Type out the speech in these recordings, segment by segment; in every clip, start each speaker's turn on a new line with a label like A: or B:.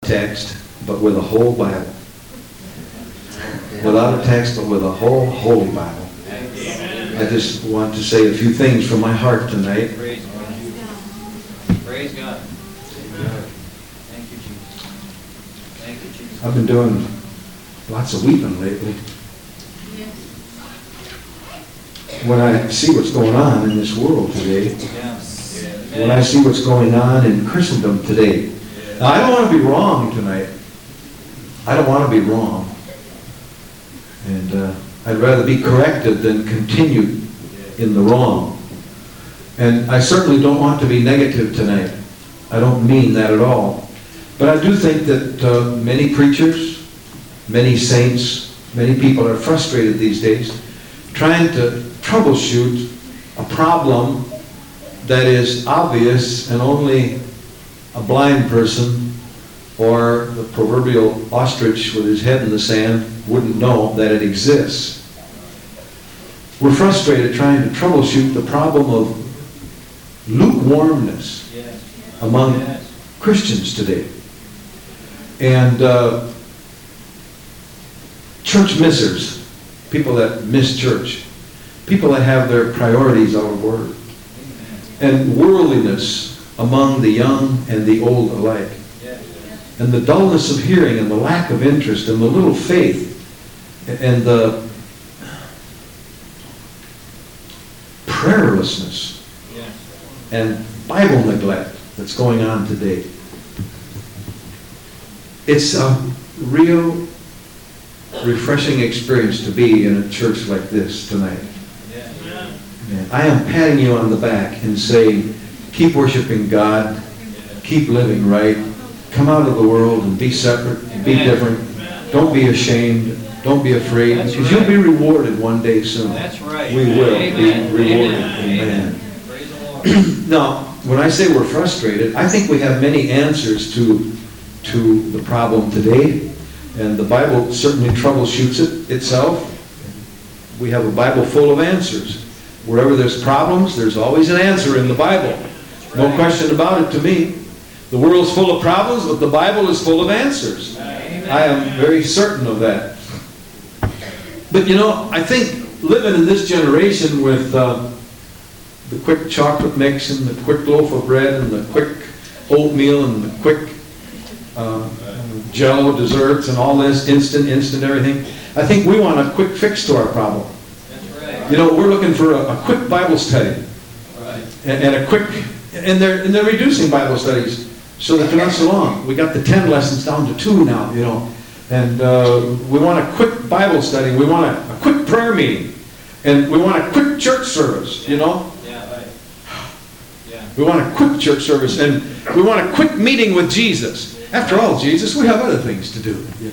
A: text, but with a whole Bible. Without a text, but with a whole Holy Bible. I just want to say a few things from my heart tonight.
B: Praise God. Praise God. Thank you, Jesus. Thank you, Jesus.
A: I've been doing lots of weeping lately. When I see what's going on in this world today, when I see what's going on in Christendom today. Now, I don't want to be wrong tonight. I don't want to be wrong. And I'd rather be corrected than continue in the wrong. And I certainly don't want to be negative tonight. I don't mean that at all. But I do think that many preachers, many saints, many people are frustrated these days trying to troubleshoot a problem that is obvious and only a blind person or the proverbial ostrich with his head in the sand wouldn't know that it exists. We're frustrated trying to troubleshoot the problem of lukewarmness among Christians today. And church missers, people that miss church, people that have their priorities out of order, and worldliness among the young and the old alike, and the dullness of hearing and the lack of interest and the little faith and the prayerlessness and Bible neglect that's going on today. It's a real refreshing experience to be in a church like this tonight. And I am patting you on the back and saying, keep worshiping God, keep living right, come out of the world and be separate, be different. Don't be ashamed, don't be afraid, because you'll be rewarded one day soon.
B: That's right.
A: We will be rewarded. Amen. Now, when I say we're frustrated, I think we have many answers to the problem today, and the Bible certainly troubleshoots it itself. We have a Bible full of answers. Wherever there's problems, there's always an answer in the Bible. No question about it to me. The world's full of problems, but the Bible is full of answers. I am very certain of that. But you know, I think living in this generation with the quick chocolate mix and the quick loaf of bread and the quick oatmeal and the quick Jello desserts and all this instant everything, I think we want a quick fix to our problem. You know, we're looking for a quick Bible study, and a quick, and they're reducing Bible studies so that they're not so long. We got the 10 lessons down to 2 now, you know, and we want a quick Bible study. We want a quick prayer meeting, and we want a quick church service, you know. We want a quick church service, and we want a quick meeting with Jesus. After all, Jesus, we have other things to do, you know.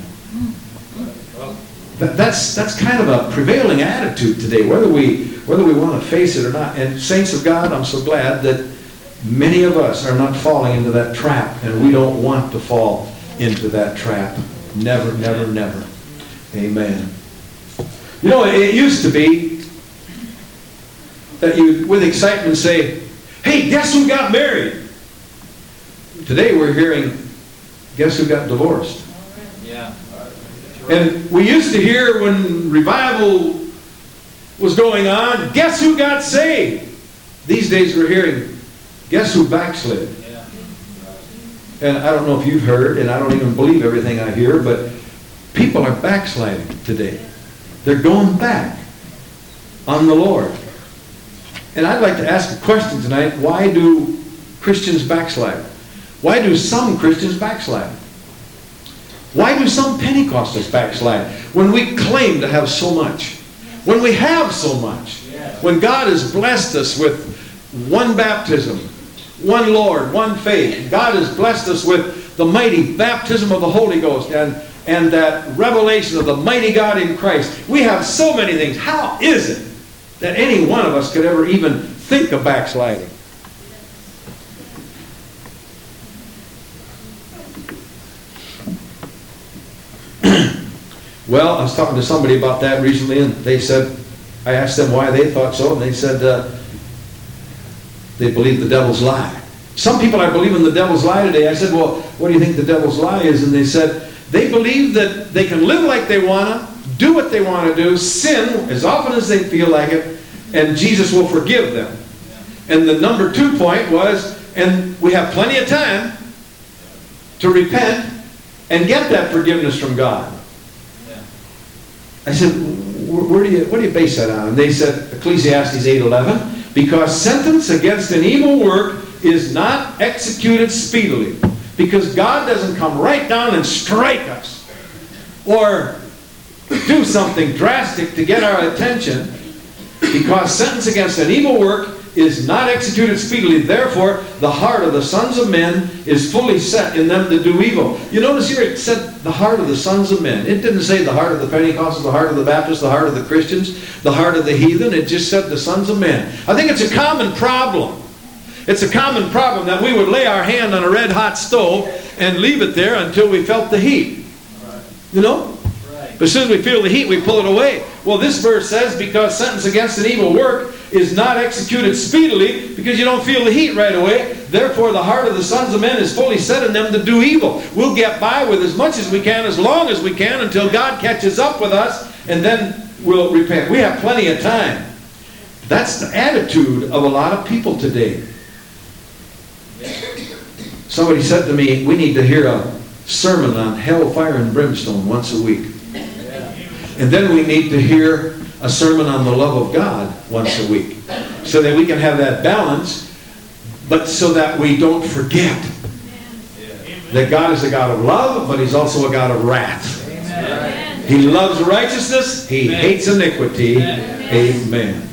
A: That's kind of a prevailing attitude today, whether we want to face it or not. And saints of God, I'm so glad that many of us are not falling into that trap, and we don't want to fall into that trap. Never, never, never. Amen. You know, it used to be that you, with excitement, say, "Hey, guess who got married?" Today we're hearing, "Guess who got divorced?"
B: Yeah.
A: And we used to hear when revival was going on, "Guess who got saved?" These days we're hearing, "Guess who backslid?"
B: Yeah.
A: And I don't know if you've heard, and I don't even believe everything I hear, but people are backsliding today. They're going back on the Lord. And I'd like to ask a question tonight. Why do Christians backslide? Why do some Christians backslide? Why do some Pentecostals backslide when we claim to have so much? When we have so much? When God has blessed us with one baptism, one Lord, one faith. God has blessed us with the mighty baptism of the Holy Ghost and that revelation of the mighty God in Christ. We have so many things. How is it that any one of us could ever even think of backsliding? Well, I was talking to somebody about that recently, and they said, I asked them why they thought so, and they said they believe the devil's lie. Some people are believing the devil's lie today. I said, well, what do you think the devil's lie is? And they said, they believe that they can live like they want to, do what they want to do, sin as often as they feel like it, and Jesus will forgive them. And the number 2 point was, and we have plenty of time to repent and get that forgiveness from God. I said, what do you base that on? And they said, Ecclesiastes 8:11, because sentence against an evil work is not executed speedily. Because God doesn't come right down and strike us or do something drastic to get our attention. Because sentence against an evil work is not executed speedily. Therefore, the heart of the sons of men is fully set in them to do evil. You notice here it said the heart of the sons of men. It didn't say the heart of the Pentecostals, the heart of the Baptists, the heart of the Christians, the heart of the heathen. It just said the sons of men. I think it's a common problem. It's a common problem that we would lay our hand on a red hot stove and leave it there until we felt the heat. You know? But as soon as we feel the heat, we pull it away. Well, this verse says, because sentence against an evil work is not executed speedily, because you don't feel the heat right away. Therefore, the heart of the sons of men is fully set in them to do evil. We'll get by with as much as we can, as long as we can, until God catches up with us, and then we'll repent. We have plenty of time. That's the attitude of a lot of people today. Somebody said to me, we need to hear a sermon on hell, fire, and brimstone once a week. And then we need to hear a sermon on the love of God once a week. So that we can have that balance, but so that we don't forget that God is a God of love, but He's also a God of wrath. He loves righteousness. He hates iniquity. Amen.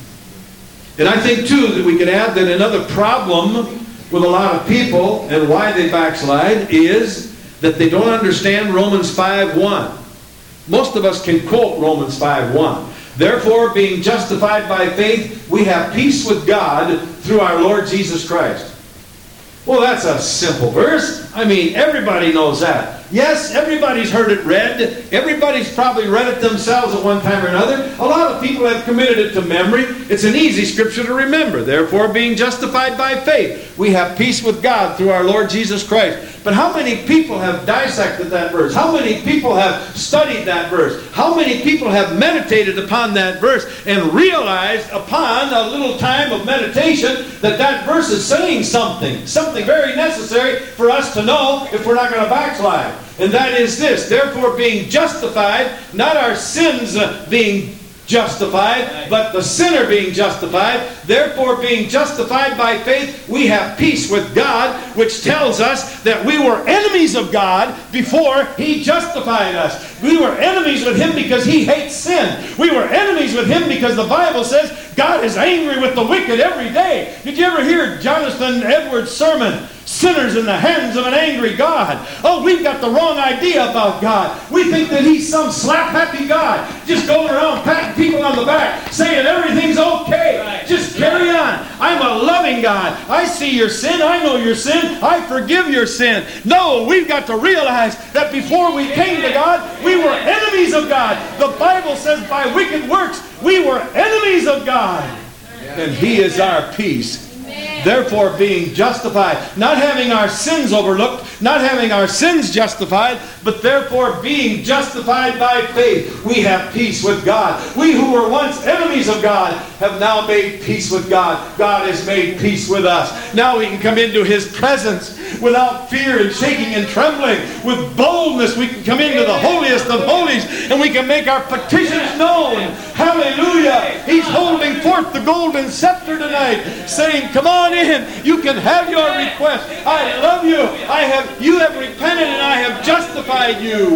A: And I think, too, that we could add that another problem with a lot of people and why they backslide is that they don't understand Romans 5:1. Most of us can quote Romans 5:1. Therefore, being justified by faith, we have peace with God through our Lord Jesus Christ. Well, that's a simple verse. I mean, everybody knows that. Yes, everybody's heard it read. Everybody's probably read it themselves at one time or another. A lot of people have committed it to memory. It's an easy scripture to remember. Therefore, being justified by faith, we have peace with God through our Lord Jesus Christ. But how many people have dissected that verse? How many people have studied that verse? How many people have meditated upon that verse and realized upon a little time of meditation that that verse is saying something very necessary for us to know if we're not going to backslide? And that is this: therefore, being justified, not our sins being justified, but the sinner being justified. Therefore, being justified by faith, we have peace with God, which tells us that we were enemies of God before He justified us. We were enemies with Him because He hates sin. We were enemies with Him because the Bible says God is angry with the wicked every day. Did you ever hear Jonathan Edwards' sermon? Sinners in the hands of an angry God. Oh, we've got the wrong idea about God. We think that He's some slap-happy God, just going around patting people on the back, saying everything's okay. Just carry on. I'm a loving God. I see your sin. I know your sin. I forgive your sin. No, we've got to realize that before we came to God, we were enemies of God. The Bible says by wicked works, we were enemies of God. And He is our peace. Therefore, being justified, not having our sins overlooked, not having our sins justified, but therefore being justified by faith, we have peace with God. We who were once enemies of God have now made peace with God. God has made peace with us. Now we can come into His presence without fear and shaking and trembling. With boldness we can come into the holiest of holies and we can make our petitions known. Hallelujah! He's holding forth the golden scepter tonight, saying, come on in. You can have your request. I love you. You have repented and I have justified you.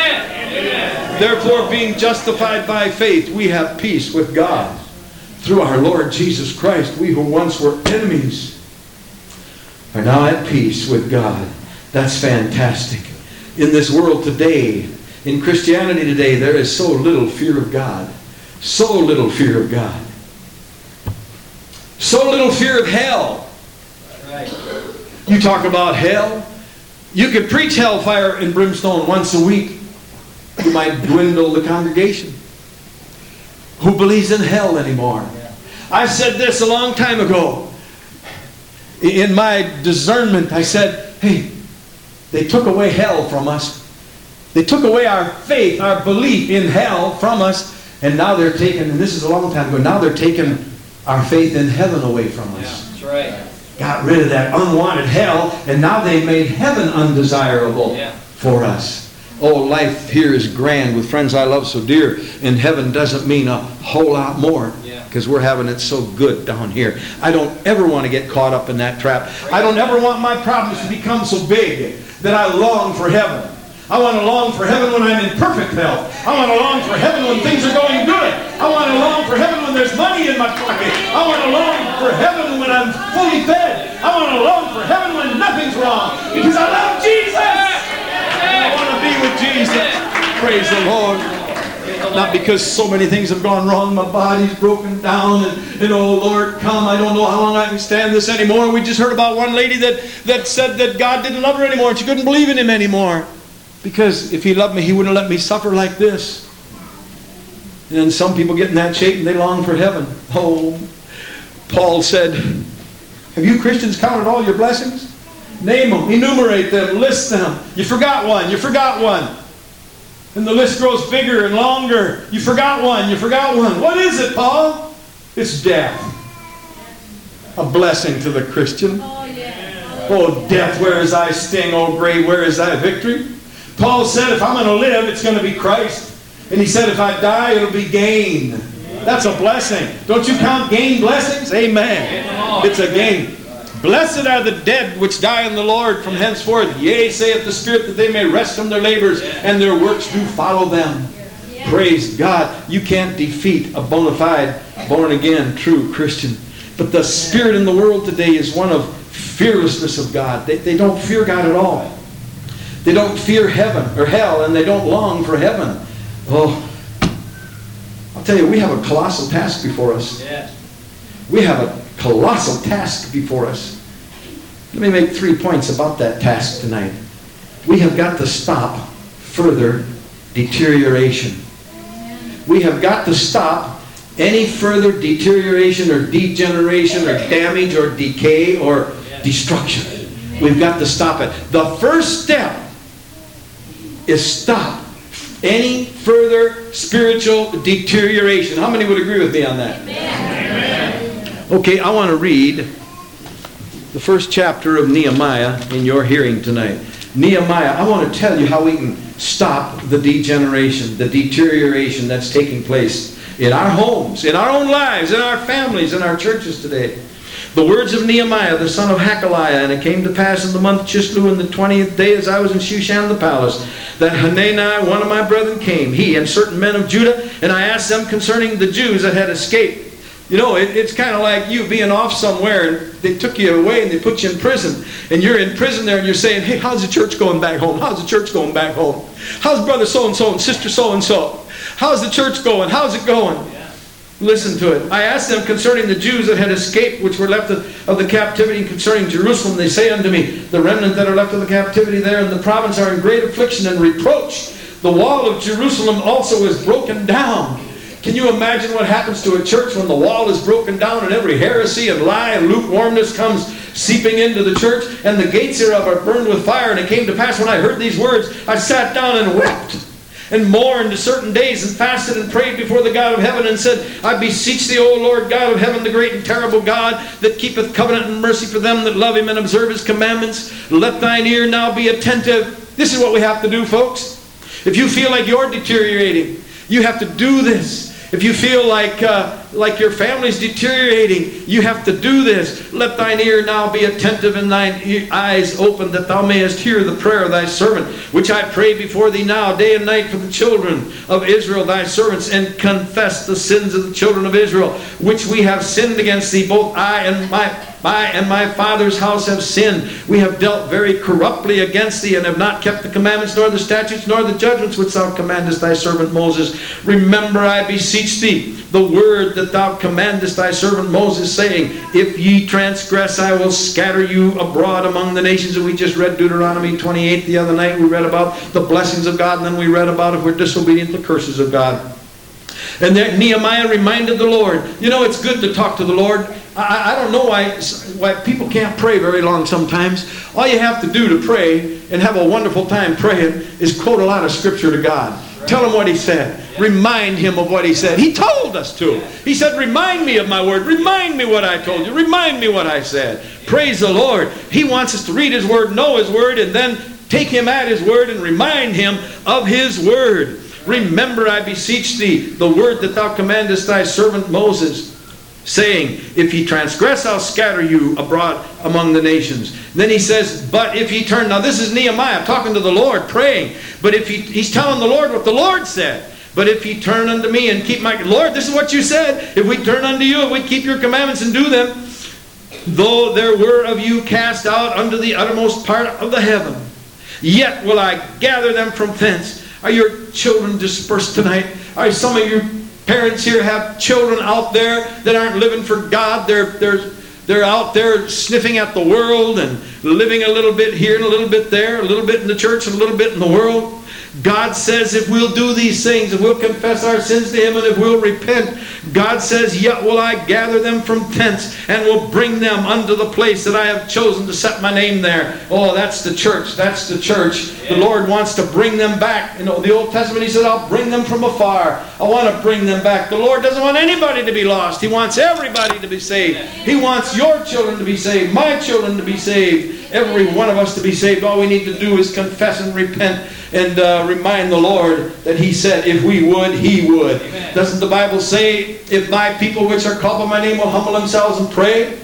A: Amen. Therefore, being justified by faith, we have peace with God through our Lord Jesus Christ. We who once were enemies are now at peace with God. That's fantastic. In this world today, in Christianity today, there is so little fear of God. So little fear of God. So little fear of hell. You talk about hell. You could preach hellfire and brimstone once a week. You might dwindle the congregation. Who believes in hell anymore? I said this a long time ago. In my discernment, I said, hey, they took away hell from us. They took away our faith, our belief in hell from us. And now they're taking, and this is a long time ago, now they're taking our faith in heaven away from us.
B: Yeah, that's right.
A: Got rid of that unwanted hell, and now they've made heaven undesirable for us. Oh, life here is grand with friends I love so dear. In heaven doesn't mean a whole lot more, because we're having it so good down here. I don't ever want to get caught up in that trap. I don't ever want my problems to become so big that I long for heaven. I want to long for heaven when I'm in perfect health. I want to long for heaven when things are going good. I want to long for heaven when there's money in my pocket. I want to long for heaven when I'm fully fed. I want to long for heaven when nothing's wrong, because I love Jesus. I want to be with Jesus. Praise the Lord. Not because so many things have gone wrong. My body's broken down, and oh Lord, come, I don't know how long I can stand this anymore. We just heard about one lady that said that God didn't love her anymore, and she couldn't believe in Him anymore. Because if He loved me, He wouldn't let me suffer like this. And some people get in that shape and they long for heaven. Oh, Paul said, have you Christians counted all your blessings? Name them, enumerate them, list them. You forgot one, you forgot one. And the list grows bigger and longer. You forgot one, you forgot one. What is it, Paul? It's death. A blessing to the Christian. Oh, death, where is thy sting? Oh, grave, where is thy victory? Paul said, if I'm going to live, it's going to be Christ. And he said, if I die, it'll be gain. That's a blessing. Don't you count gain blessings? Amen. It's a gain. Blessed are the dead which die in the Lord from henceforth. Yea, saith the Spirit, that they may rest from their labors, and their works do follow them. Praise God. You can't defeat a bona fide, born-again, true Christian. But the spirit in the world today is one of fearlessness of God. They don't fear God at all. They don't fear heaven or hell, and they don't long for heaven. Oh, I'll tell you, we have a colossal task before us. We have a colossal task before us. Let me make 3 points about that task tonight. We have got to stop further deterioration. We have got to stop any further deterioration or degeneration or damage or decay or destruction. We've got to stop it. The first step is stop any further spiritual deterioration. How many would agree with me on that? Amen. Okay, I want to read the first chapter of Nehemiah in your hearing tonight. Nehemiah, I want to tell you how we can stop the degeneration, the deterioration that's taking place in our homes, in our own lives, in our families, in our churches today. The words of Nehemiah, the son of Hakaliah. And it came to pass in the month Chislew, in the 20th day, as I was in Shushan the palace, that Hanani, one of my brethren, came, he and certain men of Judah, and I asked them concerning the Jews that had escaped. You know, it's kind of like you being off somewhere, and they took you away and they put you in prison. And you're in prison there and you're saying, hey, how's the church going back home? How's the church going back home? How's brother so-and-so and sister so-and-so? How's the church going? How's it going? Listen to it. I asked them concerning the Jews that had escaped, which were left of the captivity, and concerning Jerusalem. They say unto me, the remnant that are left of the captivity there in the province are in great affliction and reproach. The wall of Jerusalem also is broken down. Can you imagine what happens to a church when the wall is broken down and every heresy and lie and lukewarmness comes seeping into the church, and the gates thereof are burned with fire? And it came to pass when I heard these words, I sat down and wept and mourned a certain days, and fasted and prayed before the God of heaven, and said, I beseech thee, O Lord God of heaven, the great and terrible God, that keepeth covenant and mercy for them that love him and observe his commandments, let thine ear now be attentive. This is what we have to do, folks. If you feel like you're deteriorating, you have to do this. If you feel like your family's deteriorating, you have to do this. Let thine ear now be attentive and thine eyes open, that thou mayest hear the prayer of thy servant, which I pray before thee now, day and night, for the children of Israel, thy servants, and confess the sins of the children of Israel, which we have sinned against thee. Both I and my father's house have sinned. We have dealt very corruptly against thee, and have not kept the commandments, nor the statutes, nor the judgments which thou commandest thy servant Moses. Remember, I beseech thee, the word that thou commandest thy servant Moses, saying, if ye transgress, I will scatter you abroad among the nations. And we just read Deuteronomy 28 the other night. We read about the blessings of God, and then we read about if we're disobedient, the curses of God. And there Nehemiah reminded the Lord. You know, it's good to talk to the Lord. I don't know why people can't pray very long sometimes. All you have to do to pray and have a wonderful time praying is quote a lot of Scripture to God. Right. Tell Him what He said. Yeah. Remind Him of what He said. He told us to. Yeah. He said, remind me of my word. Remind me what I told you. Remind me what I said. Yeah. Praise the Lord. He wants us to read His word, know His word, and then take Him at His word and remind Him of His word. Remember, I beseech thee, the word that thou commandest thy servant Moses, saying, if ye transgress, I'll scatter you abroad among the nations. Then he says, but if ye turn, now this is Nehemiah talking to the Lord, praying, but if he's telling the Lord what the Lord said. But if ye turn unto me and keep my, Lord, this is what you said, if we turn unto you, if we keep your commandments and do them, though there were of you cast out unto the uttermost part of the heaven, yet will I gather them from thence. Are your children dispersed tonight? Are some of your parents here have children out there that aren't living for God? They're out there sniffing at the world and living a little bit here and a little bit there, a little bit in the church and a little bit in the world. God says if we'll do these things, if we'll confess our sins to Him and if we'll repent, God says, yet will I gather them from thence and will bring them unto the place that I have chosen to set my name there. Oh, that's the church. That's the church. Yeah. The Lord wants to bring them back. You know, the Old Testament, He said, I'll bring them from afar. I want to bring them back. The Lord doesn't want anybody to be lost. He wants everybody to be saved. He wants your children to be saved, my children to be saved, every one of us to be saved. All we need to do is confess and repent and remind the Lord that He said if we would, He would. Amen. Doesn't the Bible say, if my people which are called by my name will humble themselves and pray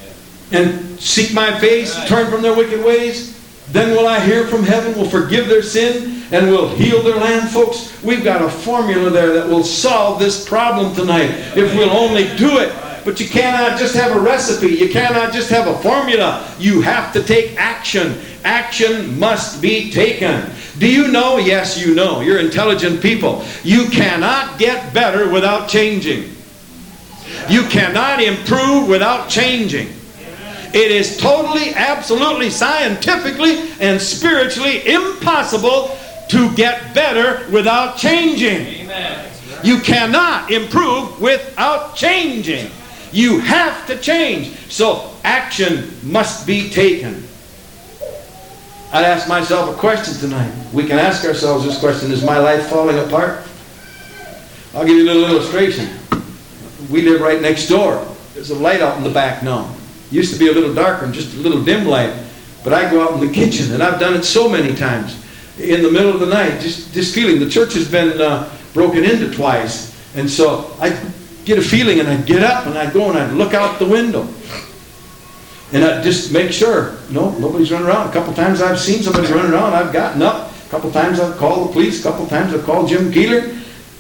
A: and seek my face, turn from their wicked ways, then will I hear from heaven, will forgive their sin, and will heal their land. Folks, we've got a formula there that will solve this problem tonight if we'll only do it. But you cannot just have a recipe. You cannot just have a formula. You have to take action. Action must be taken. Do you know? Yes, you know. You're intelligent people. You cannot get better without changing. You cannot improve without changing. It is totally, absolutely, scientifically, and spiritually impossible to get better without changing. Amen. You cannot improve without changing. You have to change. So action must be taken. I'd ask myself a question tonight. We can ask ourselves this question: is my life falling apart? I'll give you a little illustration. We live right next door. There's a light out in the back now. It used to be a little darker and just a little dim light. But I go out in the kitchen, and I've done it so many times. In the middle of the night, just feeling. The church has been broken into twice. And so I get a feeling, and I'd get up, and I'd go, and I'd look out the window. And I'd just make sure, no, nobody's running around. A couple times I've seen somebody running around. I've gotten up. A couple times I've called the police. A couple times I've called Jim Keeler.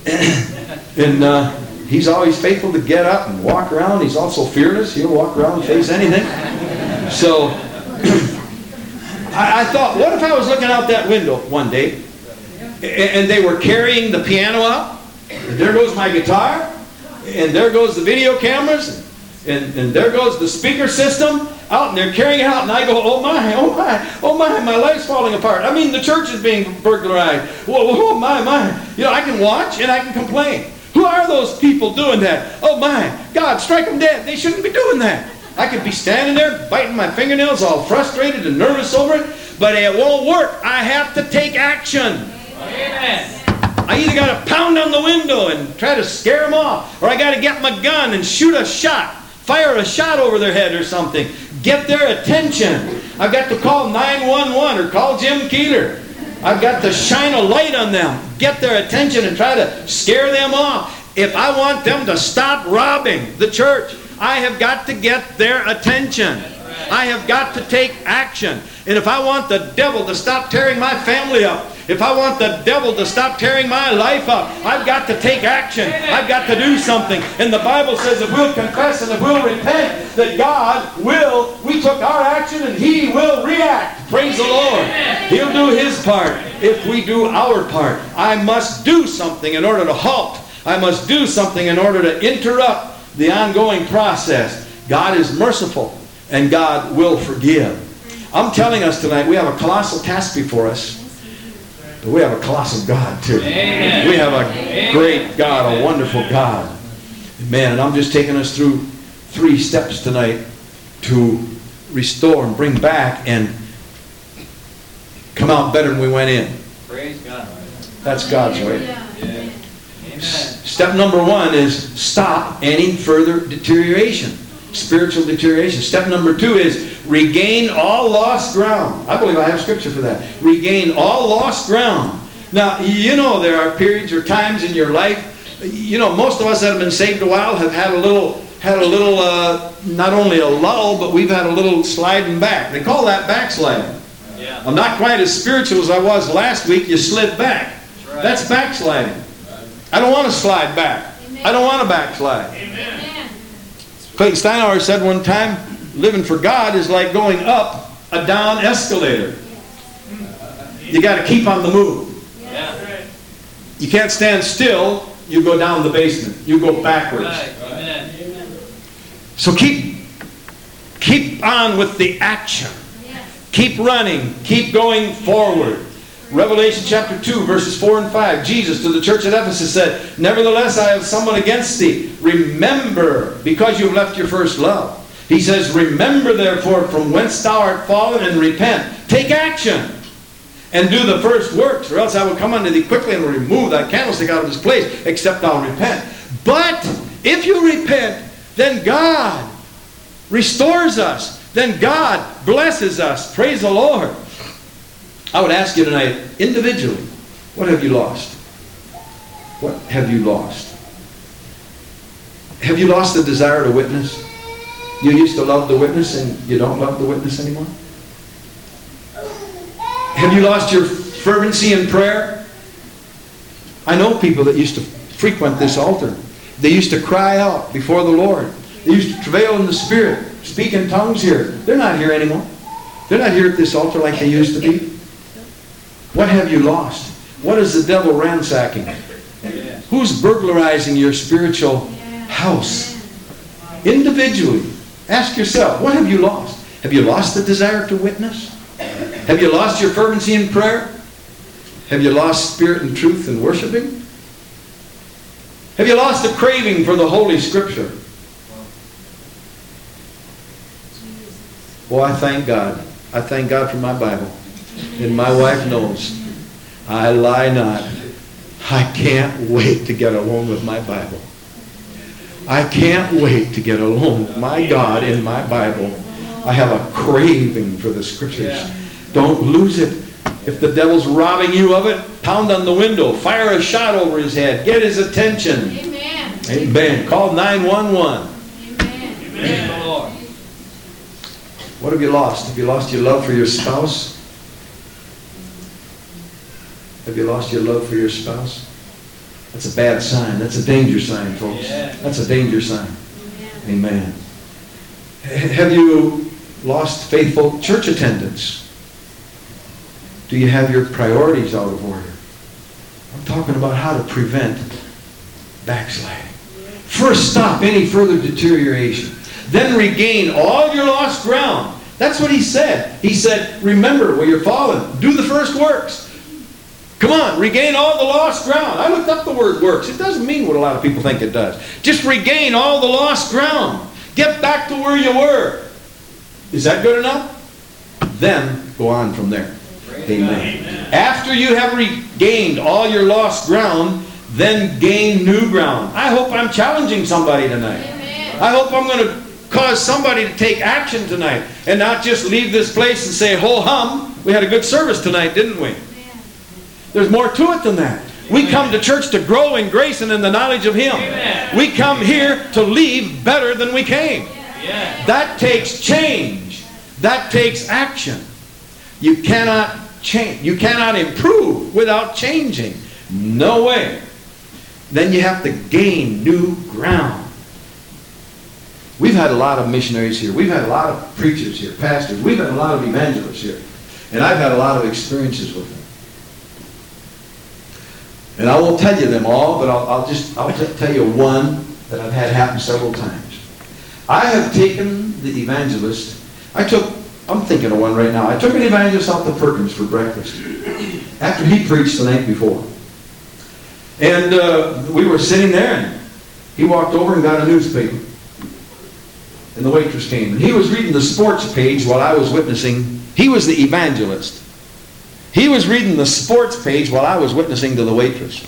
A: And he's always faithful to get up and walk around. He's also fearless. He'll walk around and face anything. So I thought, what if I was looking out that window one day, and they were carrying the piano out, and there goes my guitar, and there goes the video cameras, and there goes the speaker system out, and they're carrying it out, and I go, oh my, oh my, oh my life's falling apart. I mean, the church is being burglarized. Whoa, oh my. You know, I can watch and I can complain. Who are those people doing that? Oh my, God, strike them dead. They shouldn't be doing that. I could be standing there biting my fingernails, all frustrated and nervous over it, but it won't work. I have to take action. Amen. I either got to pound on the window and try to scare them off, or I got to get my gun and shoot a shot, fire a shot over their head or something, get their attention. I've got to call 911 or call Jim Keeler. I've got to shine a light on them, get their attention, and try to scare them off. If I want them to stop robbing the church, I have got to get their attention. I have got to take action. And if I want the devil to stop tearing my family up, if I want the devil to stop tearing my life up, I've got to take action. I've got to do something. And the Bible says if we'll confess and if we'll repent, that God will, we took our action and He will react. Praise the Lord. He'll do His part if we do our part. I must do something in order to halt. I must do something in order to interrupt the ongoing process. God is merciful and God will forgive. I'm telling us tonight, we have a colossal task before us, but we have a colossal God too. Amen. We have a great God, a wonderful God. Amen. And I'm just taking us through 3 steps tonight to restore and bring back and come out better than we went in.
B: Praise God.
A: That's God's way.
B: Yeah. Amen.
A: Step number 1 is stop any further deterioration, spiritual deterioration. Step number 2 is regain all lost ground. I believe I have scripture for that. Regain all lost ground. Now, you know there are periods or times in your life, you know, most of us that have been saved a while have had a little, not only a lull, but we've had a little sliding back. They call that backsliding.
B: Yeah.
A: I'm not quite as spiritual as I was last week. You slid back.
B: That's right.
A: That's backsliding. I don't want to slide back. I don't want to backslide.
B: Amen.
A: Clayton Steinhauer said one time, living for God is like going up a down escalator. You got to keep on the move.
B: Yeah.
A: You can't stand still. You go down the basement. You go backwards.
B: Right. Amen.
A: So keep on with the action. Keep running. Keep going forward. Revelation chapter 2, verses 4 and 5. Jesus to the church at Ephesus said, "Nevertheless, I have someone against thee. Remember, because you have left your first love." He says, "Remember therefore from whence thou art fallen, and repent." Take action. And do the first works, or else I will come unto thee quickly and will remove thy candlestick out of his place, except thou repent. But if you repent, then God restores us. Then God blesses us. Praise the Lord. I would ask you tonight, individually, what have you lost? What have you lost? Have you lost the desire to witness? You used to love the witness and you don't love the witness anymore? Have you lost your fervency in prayer? I know people that used to frequent this altar. They used to cry out before the Lord. They used to travail in the Spirit, speak in tongues here. They're not here anymore. They're not here at this altar like they used to be. What have you lost? What is the devil ransacking? Who's burglarizing your spiritual house? Individually, ask yourself, what have you lost? Have you lost the desire to witness? Have you lost your fervency in prayer? Have you lost spirit and truth in worshiping? Have you lost the craving for the Holy Scripture? Well, I thank God. I thank God for my Bible. And my wife knows. I lie not. I can't wait to get alone with my Bible. I can't wait to get alone with my God in my Bible. I have a craving for the Scriptures. Don't lose it. If the devil's robbing you of it, pound on the window. Fire a shot over his head. Get his attention.
C: Amen.
A: Amen. Call 911.
C: Amen.
B: Praise the Lord.
A: What have you lost? Have you lost your love for your spouse? Have you lost your love for your spouse? That's a bad sign. That's a danger sign, folks.
B: Yeah.
A: That's a danger sign. Amen. Have you lost faithful church attendance? Do you have your priorities out of order? I'm talking about how to prevent backsliding. First, stop any further deterioration. Then regain all your lost ground. That's what he said. He said, remember where you're fallen. Do the first works. Come on, regain all the lost ground. I looked up the word works. It doesn't mean what a lot of people think it does. Just regain all the lost ground. Get back to where you were. Is that good enough? Then go on from there. Amen. After you have regained all your lost ground, then gain new ground. I hope I'm challenging somebody tonight.
C: Amen.
A: I hope I'm going to cause somebody to take action tonight and not just leave this place and say, ho hum, we had a good service tonight, didn't we? There's more to it than that. We come to church to grow in grace and in the knowledge of Him.
B: Amen.
A: We come here to leave better than we came.
B: Yeah.
A: That takes change. That takes action. You cannot change. You cannot improve without changing. No way. Then you have to gain new ground. We've had a lot of missionaries here. We've had a lot of preachers here, pastors. We've had a lot of evangelists here. And I've had a lot of experiences with them. And I won't tell you them all, but I'll tell you one that I've had happen several times. I have taken the evangelist. I'm thinking of one right now. I took an evangelist out to Perkins for breakfast after he preached the night before. And we were sitting there, and he walked over and got a newspaper. And the waitress came. And he was reading the sports page while I was witnessing. He was the evangelist. He was reading the sports page while I was witnessing to the waitress.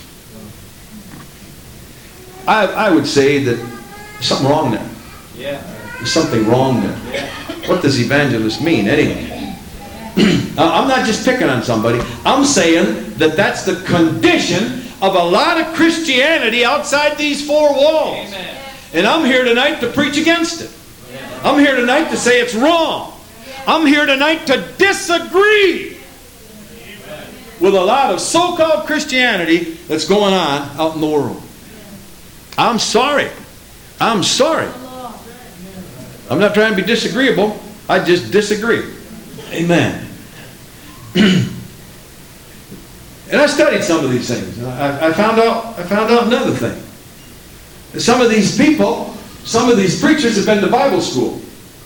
A: I would say that there's something wrong there.
B: Yeah.
A: There's something wrong there.
B: Yeah.
A: What does evangelist mean anyway? I'm not just picking on somebody. I'm saying that that's the condition of a lot of Christianity outside these four walls.
B: Amen.
A: And I'm here tonight to preach against it. I'm here tonight to say it's wrong. I'm here tonight to disagree with a lot of so-called Christianity that's going on out in the world. I'm sorry. I'm sorry. I'm not trying to be disagreeable. I just disagree. Amen. And I studied some of these things. I found out another thing. Some of these people, some of these preachers have been to Bible school.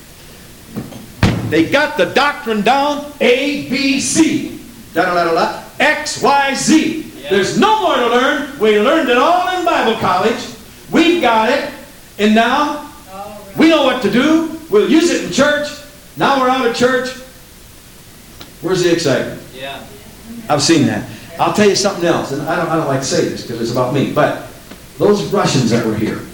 A: They got the doctrine down, A, B, C. Da-da-da-da-da. X, Y, Z.
B: Yeah.
A: There's no more to learn. We learned it all in Bible college. We've got it. And now we know what to do. We'll use it in church. Now we're out of church. Where's the excitement?
B: Yeah.
A: I've seen that. I'll tell you something else. And I don't like to say this because it's about me. But those Russians that were here,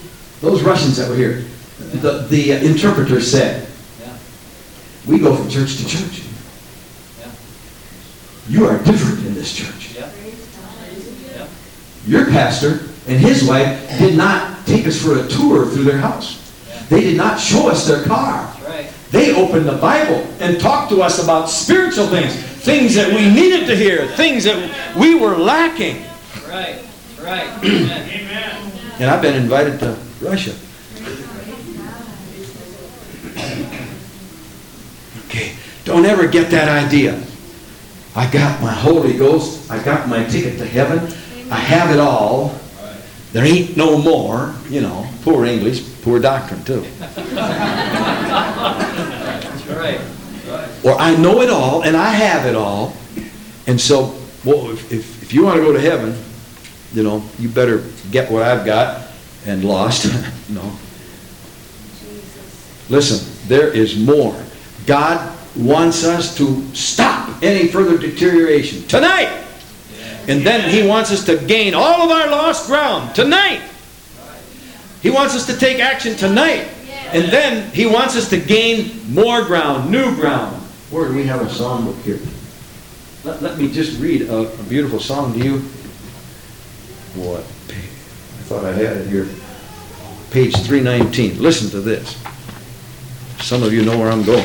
A: the interpreter said,
B: Yeah.
A: we go from church to church.
B: Yeah.
A: You are different in this church.
B: Yeah. Yeah.
A: Your pastor and his wife did not take us for a tour through their house.
B: Yeah.
A: They did not show us their car.
B: That's right.
A: They opened the Bible and talked to us about spiritual things, things that we needed to hear, things that we were lacking.
B: Right. Right. Amen. Amen.
A: And I've been invited to Russia. Okay, don't ever get that idea. I got my Holy Ghost. I got my ticket to heaven. I have it all. There ain't no more. You know, poor English, poor doctrine too.
B: That's right. Right.
A: Or I know it all and I have it all. And so, well, if you want to go to heaven, you know, you better get what I've got and lost. No. Listen, there is more. God wants us to stop any further deterioration tonight. And then He wants us to gain all of our lost ground tonight. He wants us to take action tonight. And then He wants us to gain more ground, new ground. Where do we have a songbook here? Let me just read a beautiful song to you. What? I thought I had it here. Page 319. Listen to this. Some of you know where I'm going.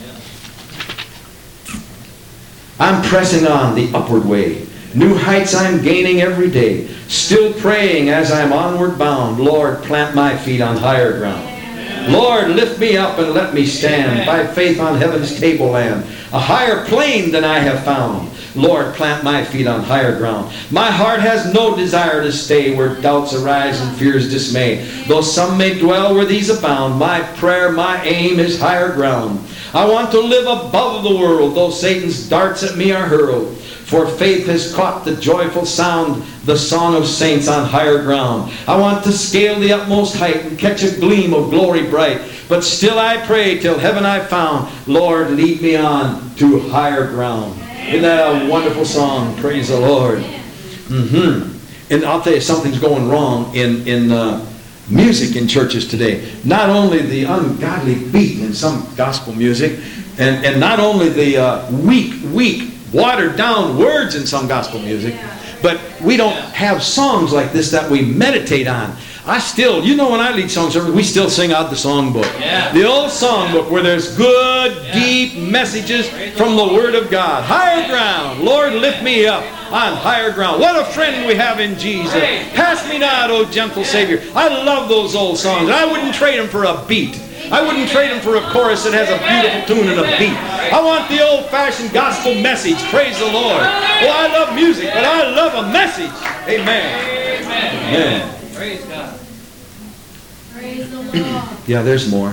A: I'm pressing on the upward way. New heights I'm gaining every day. Still praying as I'm onward bound. Lord, plant my feet on higher ground. Lord, lift me up and let me stand by faith on heaven's tableland, a higher plane than I have found. Lord, plant my feet on higher ground. My heart has no desire to stay where doubts arise and fears dismay. Though some may dwell where these abound, my prayer, my aim is higher ground. I want to live above the world, though Satan's darts at me are hurled. For faith has caught the joyful sound, the song of saints on higher ground. I want to scale the utmost height and catch a gleam of glory bright. But still I pray till heaven I found. Lord, lead me on to higher ground. Isn't that a wonderful song? Praise the Lord. And I'll tell you, something's going wrong in music in churches today. Not only the ungodly beat in some gospel music, and not only the weak, watered down words in some gospel music, but we don't have songs like this that we meditate on. You know, when I lead song service, we still sing out the songbook.
B: Yeah.
A: The old songbook where there's good, deep messages from the Word of God. Higher ground. Lord, lift me up on higher ground. What a friend we have in Jesus. Pass me not, O gentle Savior. I love those old songs. I wouldn't trade them for a beat. I wouldn't trade them for a chorus that has a beautiful tune and a beat. I want the old-fashioned gospel message. Praise the Lord. Oh, I love music, but I love a message. Amen.
B: Amen.
A: Amen.
B: Praise God.
C: Praise the Lord.
A: Yeah, there's more.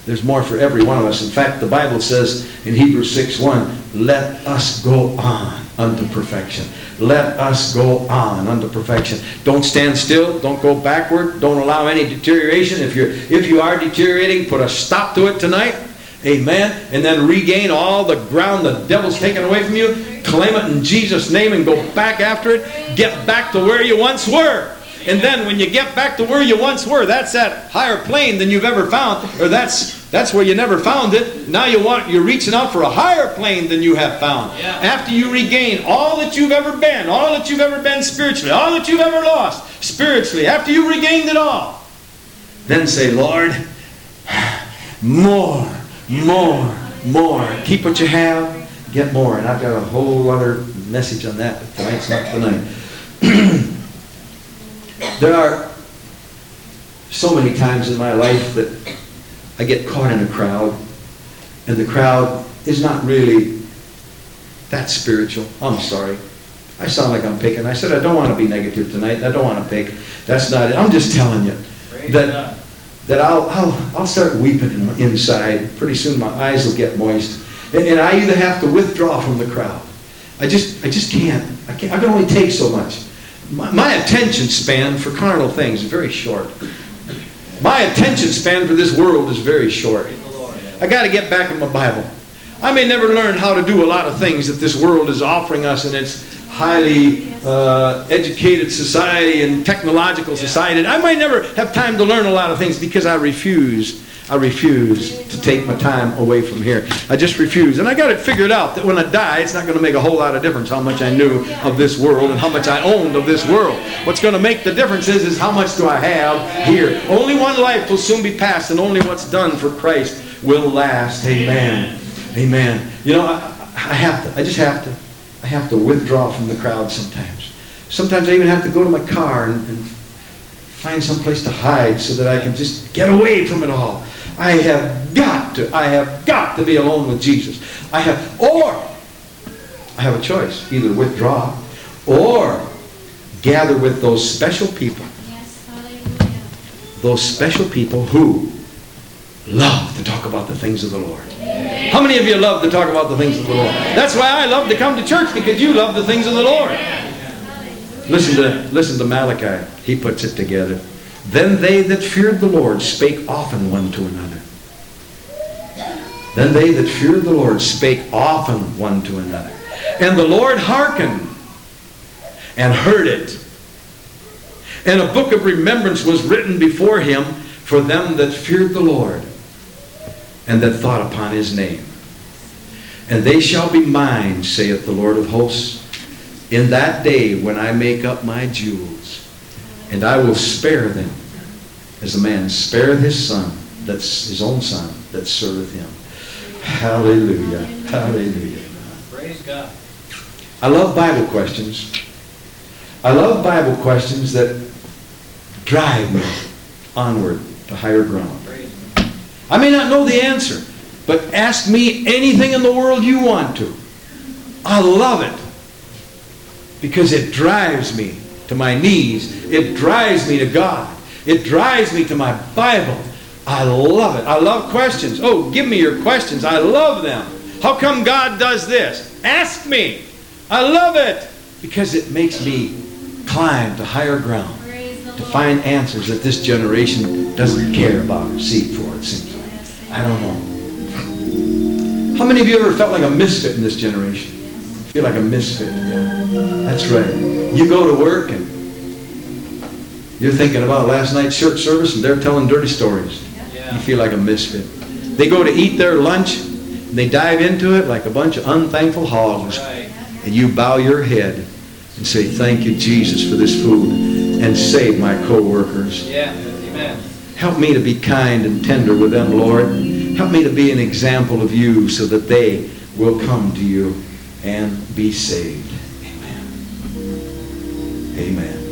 A: There's more for every one of us. In fact, the Bible says in Hebrews 6:1, let us go on unto perfection. Let us go on unto perfection. Don't stand still. Don't go backward. Don't allow any deterioration. If you are deteriorating, put a stop to it tonight. Amen. And then regain all the ground the devil's taken away from you. Claim it in Jesus' name and go back after it. Get back to where you once were. And then when you get back to where you once were, that's that higher plane than you've ever found. Or that's where you never found it. Now you're reaching out for a higher plane than you have found.
B: Yeah.
A: After you regain all that you've ever been, all that you've ever been spiritually, all that you've ever lost spiritually, after you've regained it all, then say, Lord, more. Keep what you have, get more. And I've got a whole other message on that, but tonight's not tonight. There are so many times in my life that I get caught in a crowd, and the crowd is not really that spiritual. I'm sorry. I sound like I'm picking. I said I don't want to be negative tonight. I don't want to pick. That's not it. I'm just telling you that I'll start weeping inside. Pretty soon my eyes will get moist, and I either have to withdraw from the crowd. I just can't. I can only take so much. My attention span for carnal things is very short. My attention span for this world is very short. I got to get back in my Bible. I may never learn how to do a lot of things that this world is offering us in its highly educated society and technological society. I might never have time to learn a lot of things because I refuse to take my time away from here. I just refuse. And I got it figured out that when I die, it's not going to make a whole lot of difference how much I knew of this world and how much I owned of this world. What's going to make the difference is how much do I have here. Only one life will soon be passed, and only what's done for Christ will last. Amen. Amen. You know, I have to withdraw from the crowd sometimes. Sometimes I even have to go to my car and find some place to hide so that I can just get away from it all. I have got to be alone with Jesus. I have a choice. Either withdraw or gather with those special people.
C: Yes, hallelujah.
A: Those special people who love to talk about the things of the Lord. How many of you love to talk about the things of the Lord? That's why I love to come to church, because you love the things of the Lord. Listen to Malachi. He puts it together. Then they that feared the Lord spake often one to another. Then they that feared the Lord spake often one to another. And the Lord hearkened and heard it. And a book of remembrance was written before him for them that feared the Lord and that thought upon his name. And they shall be mine, saith the Lord of hosts, in that day when I make up my jewels, and I will spare them, as a man spareth his son, that's his own son, that serveth him. Hallelujah. Hallelujah.
B: Praise God.
A: I love Bible questions. I love Bible questions that drive me onward to higher ground. I may not know the answer, but ask me anything in the world you want to. I love it because it drives me to my knees. It drives me to God. It drives me to my Bible. I love it. I love questions. Oh, give me your questions. I love them. How come God does this? Ask me. I love it because it makes me climb to higher ground, to find answers that this generation doesn't care about or seek for, it seems like. I don't know. How many of you ever felt like a misfit in this generation? Feel like a misfit? Yeah. That's right. You go to work and you're thinking about last night's church service and they're telling dirty stories. You feel like a misfit. They go to eat their lunch and they dive into it like a bunch of unthankful hogs. And you bow your head and say, thank you, Jesus, for this food, and save my co-workers.
B: Yeah. Amen.
A: Help me to be kind and tender with them, Lord. Help me to be an example of you so that they will come to you and be saved. Amen. Amen.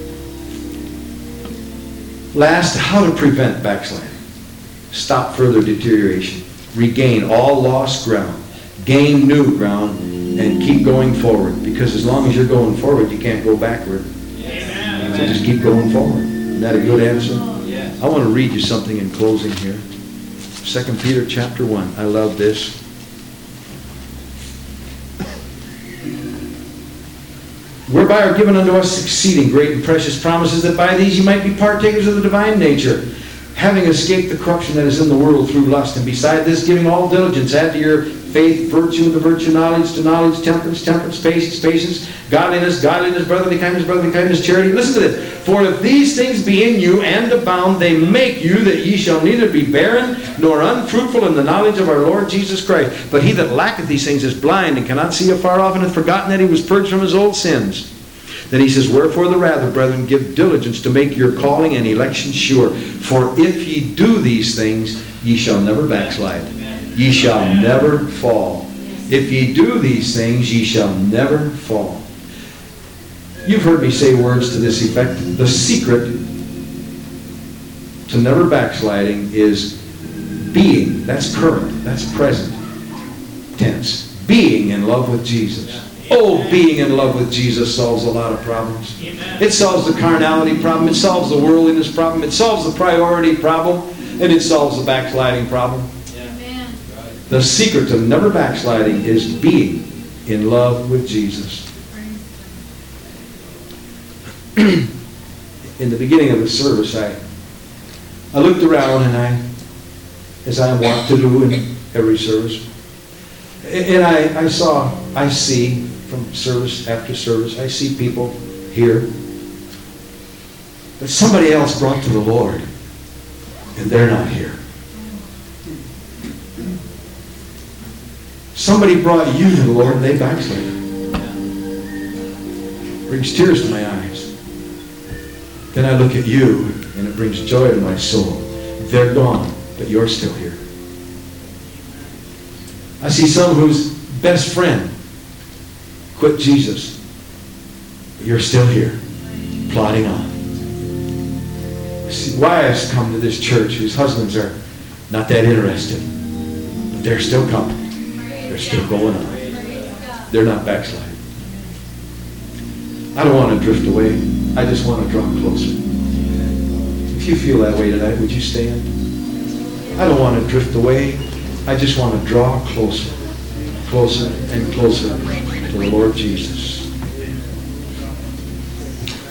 A: Last, how to prevent backsliding. Stop further deterioration. Regain all lost ground. Gain new ground. And keep going forward. Because as long as you're going forward, you can't go backward.
B: Amen.
A: So just keep going forward. Isn't that a good answer?
B: Yes.
A: I want to read you something in closing here. 2 Peter chapter 1. I love this. Whereby are given unto us exceeding great and precious promises, that by these you might be partakers of the divine nature, having escaped the corruption that is in the world through lust. And beside this, giving all diligence, add to your faith virtue, to virtue knowledge, to knowledge temperance, temperance patience, patience, godliness, godliness, brotherly kindness, charity. Listen to this. For if these things be in you and abound, they make you that ye shall neither be barren nor unfruitful in the knowledge of our Lord Jesus Christ. But he that lacketh these things is blind, and cannot see afar off, and hath forgotten that he was purged from his old sins. Then he says, wherefore the rather, brethren, give diligence to make your calling and election sure. For if ye do these things, ye shall never backslide. Ye shall never fall. If ye do these things, ye shall never fall. You've heard me say words to this effect. The secret to never backsliding is being. That's current. That's present tense. Being in love with Jesus. Oh, being in love with Jesus solves a lot of problems. It solves the carnality problem. It solves the worldliness problem. It solves the priority problem. And it solves the backsliding problem.
C: Amen.
A: The secret to never backsliding is being in love with Jesus. In the beginning of the service, I looked around, and as I am wont to do in every service, and I see from service after service, I see people here that somebody else brought to the Lord, and they're not here. Somebody brought you to the Lord, and they backslid. Brings tears to my eyes. Then I look at you, and it brings joy to my soul. They're gone, but you're still here. I see some whose best friend quit Jesus, but you're still here, plodding on. I see wives come to this church whose husbands are not that interested, but they're still coming. They're still going on. They're not backsliding. I don't want to drift away. I just want to draw closer. If you feel that way tonight, would you stand? I don't want to drift away. I just want to draw closer, closer and closer to the Lord Jesus.